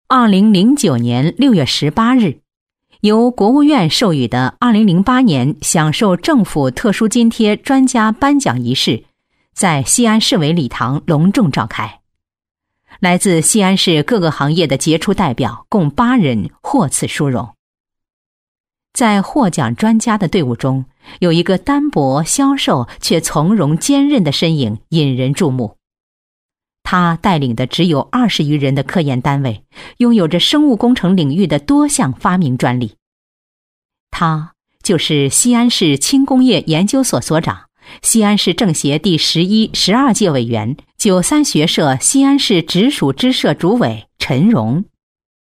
2009年6月18日，由国务院授予的2008年享受政府特殊津贴专家颁奖仪式在西安市委礼堂隆重召开。来自西安市各个行业的杰出代表共8人获此殊荣。在获奖专家的队伍中，有一个单薄消瘦却从容坚韧的身影引人注目。他带领的只有20余人的科研单位，拥有着生物工程领域的多项发明专利。他就是西安市轻工业研究所所长，西安市政协第11、12届委员，93学社西安市直属支社主委陈荣。